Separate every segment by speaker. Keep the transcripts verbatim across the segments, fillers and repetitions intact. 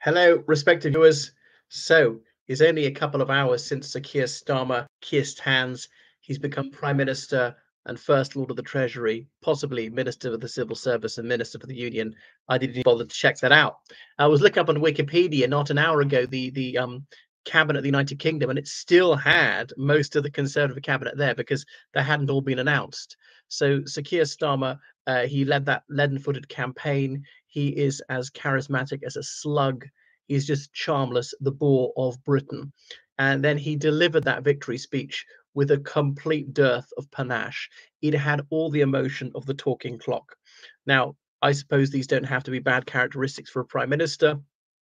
Speaker 1: Hello, respected viewers. So, it's only a couple of hours since Sir Keir Starmer kissed hands. He's become Prime Minister and First Lord of the Treasury, possibly Minister of the Civil Service and Minister for the Union. I didn't even bother to check that out. I was looking up on Wikipedia not an hour ago the the um, cabinet of the United Kingdom, and it still had most of the Conservative cabinet there because they hadn't all been announced. So Sir Keir Starmer, uh, he led that leaden-footed campaign. He is as charismatic as a slug. He's just charmless, the bore of Britain. And then he delivered that victory speech with a complete dearth of panache. It had all the emotion of the talking clock. Now, I suppose these don't have to be bad characteristics for a prime minister.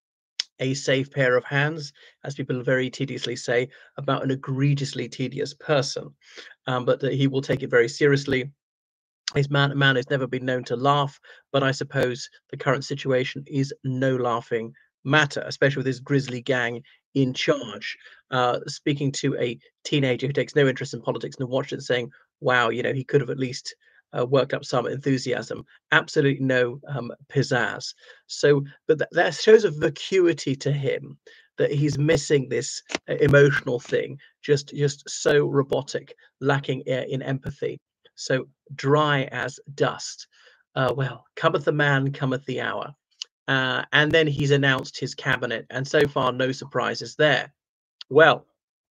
Speaker 1: A safe pair of hands, as people very tediously say about an egregiously tedious person. Um, but uh, he will take it very seriously. His man, man has never been known to laugh, but I suppose the current situation is no laughing matter, especially with his grisly gang in charge. Uh, speaking to a teenager who takes no interest in politics and watched it, saying, "Wow, you know, he could have at least uh, worked up some enthusiasm." Absolutely no um, pizzazz. So, but th that shows a vacuity to him that he's missing this uh, emotional thing, just just so robotic, lacking uh, in empathy. So dry as dust. Uh, well, cometh the man, cometh the hour. Uh, and then he's announced his cabinet, and so far, no surprises there. Well,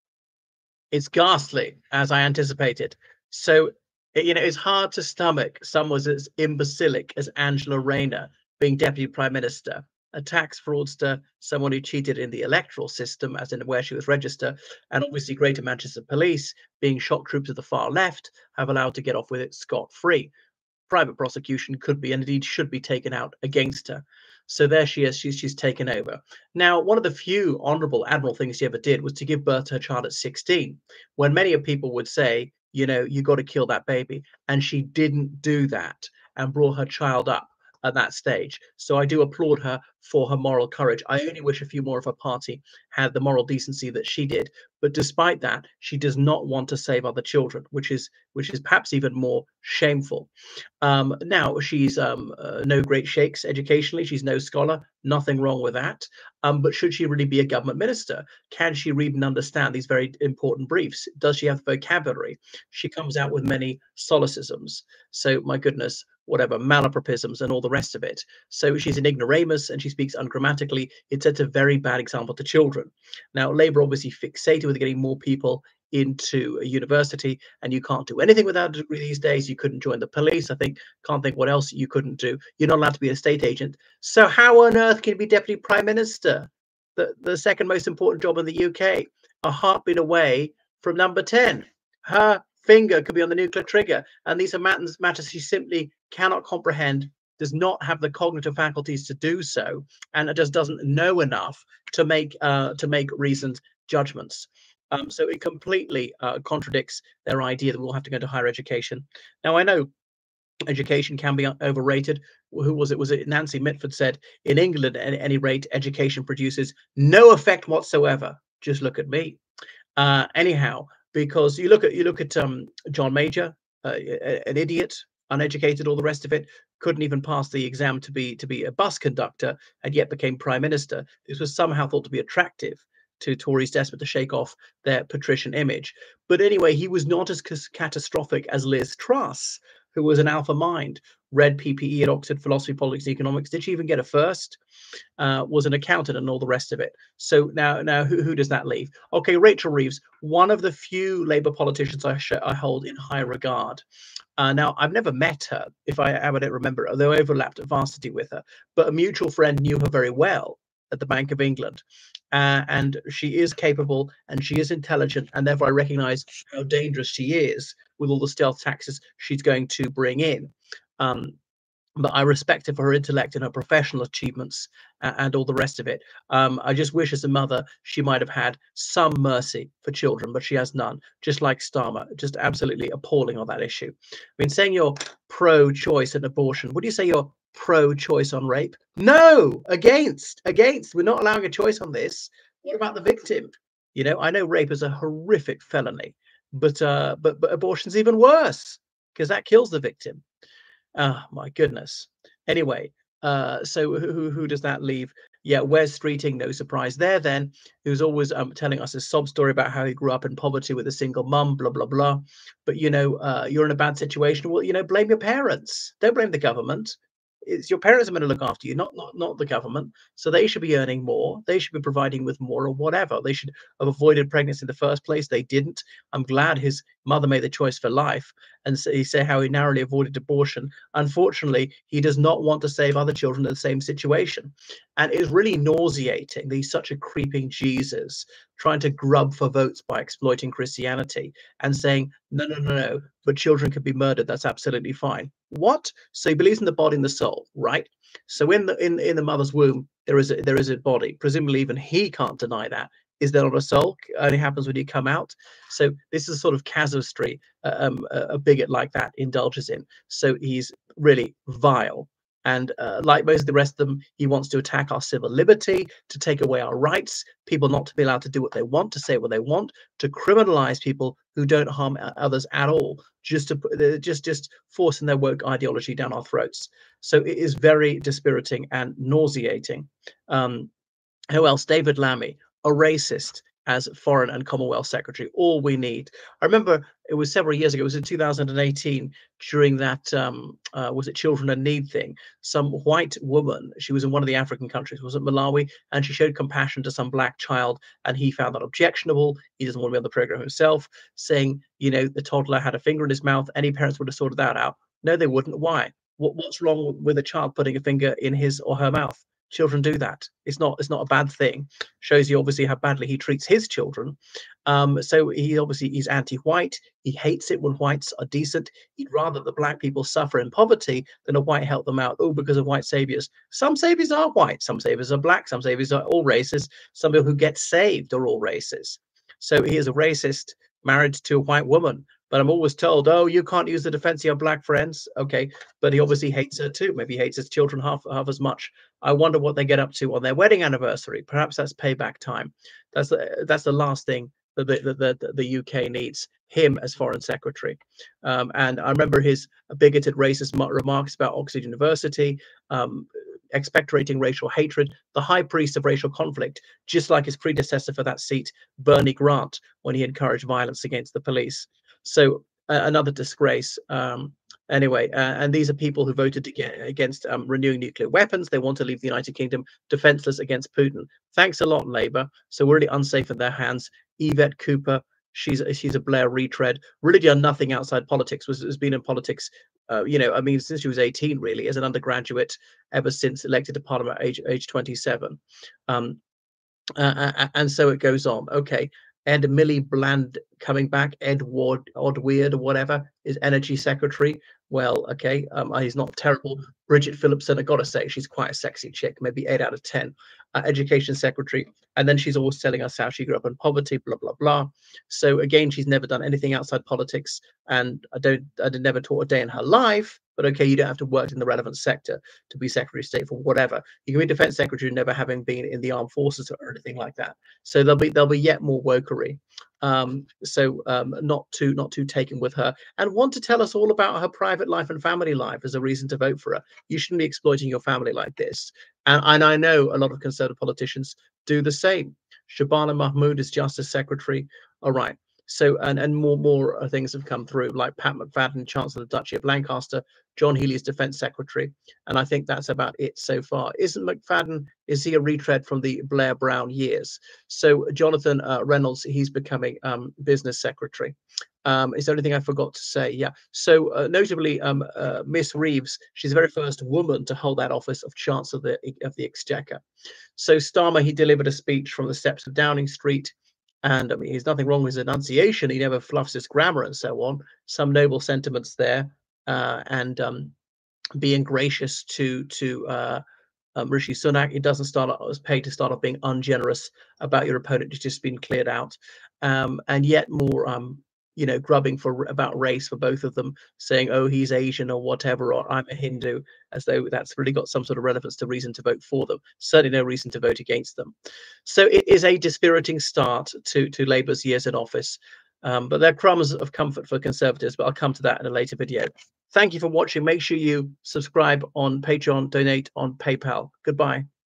Speaker 1: it's ghastly, as I anticipated. So, you know, it's hard to stomach someone as imbecilic as Angela Rayner being deputy prime minister, a tax fraudster, someone who cheated in the electoral system, as in where she was registered, and obviously Greater Manchester Police, being shock troops of the far left, have allowed to get off with it scot-free. Private prosecution could be, and indeed should be, taken out against her. So there she is. She's she's taken over. Now, one of the few honourable admiral things she ever did was to give birth to her child at sixteen, when many of people would say, you know, you got to kill that baby, and she didn't do that and brought her child up at that stage. So I do applaud her for her moral courage. I only wish a few more of her party had the moral decency that she did. But despite that, she does not want to save other children, which is which is perhaps even more shameful. Um, now, she's um, uh, no great shakes educationally. She's no scholar. Nothing wrong with that. Um, but should she really be a government minister? Can she read and understand these very important briefs? Does she have vocabulary? She comes out with many solecisms. So, my goodness, whatever, malapropisms and all the rest of it. So she's an ignoramus and she speaks ungrammatically. It sets a very bad example to children. Now, Labour obviously fixated with getting more people into a university, and you can't do anything without a degree these days. You couldn't join the police. I think, can't think what else you couldn't do. You're not allowed to be a estate agent. So how on earth can you be deputy prime minister? The, the second most important job in the U K, a heartbeat away from number ten. Her finger could be on the nuclear trigger, and these are matters, matters she simply cannot comprehend, does not have the cognitive faculties to do so, and just doesn't know enough to make uh, to make reasoned judgments. Um, so it completely uh, contradicts their idea that we'll have to go to higher education. Now, I know education can be overrated. Who was it? Was it Nancy Mitford said, in England, at any rate, education produces no effect whatsoever. Just look at me. Uh, anyhow, because you look at you look at um, John Major, uh, an idiot, uneducated, all the rest of it, couldn't even pass the exam to be to be a bus conductor, and yet became prime minister. This was somehow thought to be attractive to Tories desperate to shake off their patrician image. But anyway, he was not as catastrophic as Liz Truss, who was an alpha mind, read P P E at Oxford, philosophy, politics, and economics. Did she even get a first? Uh, was an accountant and all the rest of it. So now, now who, who does that leave? Okay, Rachel Reeves, one of the few Labour politicians I, I hold in high regard. Uh, now, I've never met her, if I, I don't remember, although I overlapped at varsity with her, but a mutual friend knew her very well at the Bank of England. Uh, and she is capable and she is intelligent, and therefore I recognize how dangerous she is with all the stealth taxes she's going to bring in. Um, but I respect her for her intellect and her professional achievements uh, and all the rest of it. Um, I just wish as a mother she might have had some mercy for children, but she has none, just like Starmer. Just absolutely appalling on that issue. I mean, saying you're pro-choice and abortion, would you say you're pro-choice on rape? No, against, against. We're not allowing a choice on this. What about the victim? You know, I know rape is a horrific felony, but uh, but but abortion's even worse because that kills the victim. Oh my goodness. Anyway, uh, so who who does that leave? Yeah, Wes Streeting, no surprise there then, who's always um, telling us a sob story about how he grew up in poverty with a single mum, blah, blah, blah. But, you know, uh, you're in a bad situation. Well, you know, blame your parents. Don't blame the government. It's your parents are going to look after you, not, not not the government. So they should be earning more. They should be providing with more or whatever. They should have avoided pregnancy in the first place. They didn't. I'm glad his mother made the choice for life. And so he said how he narrowly avoided abortion. Unfortunately, he does not want to save other children in the same situation. And it's really nauseating. He's such a creeping Jesus trying to grub for votes by exploiting Christianity and saying, no, no, no, no, but children could be murdered. That's absolutely fine. What? So he believes in the body and the soul, right? So in the in in the mother's womb, there is a, there is a body. Presumably, even he can't deny that. Is there not a soul? It only happens when you come out. So this is a sort of casuistry uh, um, a, a bigot like that indulges in. So he's really vile. And uh, like most of the rest of them, he wants to attack our civil liberty, to take away our rights, people not to be allowed to do what they want, to say what they want, to criminalize people who don't harm others at all, just to just just forcing their woke ideology down our throats. So it is very dispiriting and nauseating. Um, who else? David Lammy, a racist as Foreign and Commonwealth Secretary. All we need. I remember it was several years ago. It was in two thousand eighteen during that um, uh, was it Children in Need thing. Some white woman. She was in one of the African countries. Was it Malawi? And she showed compassion to some black child, and he found that objectionable. He doesn't want to be on the program himself, saying, you know, the toddler had a finger in his mouth. Any parents would have sorted that out. No, they wouldn't. Why? What, what's wrong with a child putting a finger in his or her mouth? Children do that. It's not it's not a bad thing. Shows you obviously how badly he treats his children. Um, so he obviously he's anti-white. He hates it when whites are decent. He'd rather that black people suffer in poverty than a white help them out. Oh, because of white saviors. Some saviors are white. Some saviors are black. Some saviors are all races. Some people who get saved are all races. So he is a racist married to a white woman. But I'm always told, oh, you can't use the defense of your black friends. Okay, but he obviously hates her too. Maybe he hates his children half half as much. I wonder what they get up to on their wedding anniversary. Perhaps that's payback time. That's the that's the last thing that the the, the, the U K needs. Him as foreign secretary. Um, and I remember his bigoted racist remarks about Oxford University, um, expectorating racial hatred, the high priest of racial conflict, just like his predecessor for that seat, Bernie Grant, when he encouraged violence against the police. So uh, another disgrace. Um, anyway, uh, and these are people who voted to against um, renewing nuclear weapons. They want to leave the United Kingdom defenseless against Putin. Thanks a lot, Labour. So we're really unsafe in their hands. Yvette Cooper, she's she's a Blair retread. Really done nothing outside politics. Was has been in politics, uh, you know. I mean, since she was eighteen, really, as an undergraduate, ever since elected to Parliament age age twenty-seven. Um, uh, and so it goes on. Okay. Ed Millie Bland coming back, Ed Ward, Odd Weird or whatever, is energy secretary. Well, okay, um, he's not terrible. Bridget Phillipson, I gotta say, she's quite a sexy chick, maybe eight out of ten. Uh, education secretary, and then she's always telling us how she grew up in poverty, blah blah blah. So again, she's never done anything outside politics, and I don't, I did never taught a day in her life. But okay, you don't have to work in the relevant sector to be Secretary of State for whatever. You can be Defense Secretary never having been in the armed forces or anything like that. So there'll be there'll be yet more wokery. Um, so um, not too not too taken with her, and want to tell us all about her private life and family life as a reason to vote for her. You shouldn't be exploiting your family like this. And, and I know a lot of Conservative politicians do the same. Shabana Mahmood is Justice Secretary. All right. So and and more more things have come through, like Pat McFadden, Chancellor of the Duchy of Lancaster, John Healey is Defence Secretary, and I think that's about it so far. Isn't McFadden? Is he a retread from the Blair Brown years? So Jonathan uh, Reynolds, he's becoming um, Business Secretary. Um, is there anything I forgot to say? Yeah. So uh, notably, um, uh, Miss Reeves, she's the very first woman to hold that office of Chancellor of the, of the Exchequer. So Starmer, he delivered a speech from the steps of Downing Street. And I mean, there's nothing wrong with his enunciation. He never fluffs his grammar and so on. Some noble sentiments there, uh, and um, being gracious to to uh, um, Rishi Sunak. It doesn't start off as paid to start off being ungenerous about your opponent who's just been cleared out, um, and yet more, um, you know, grubbing for about race for both of them, saying, "Oh, he's Asian" or whatever, or "I'm a Hindu," as though that's really got some sort of relevance to reason to vote for them. Certainly no reason to vote against them. So it is a dispiriting start to to Labour's years in office. Um, but they're crumbs of comfort for Conservatives, but I'll come to that in a later video. Thank you for watching. Make sure you subscribe on Patreon, donate on PayPal. Goodbye.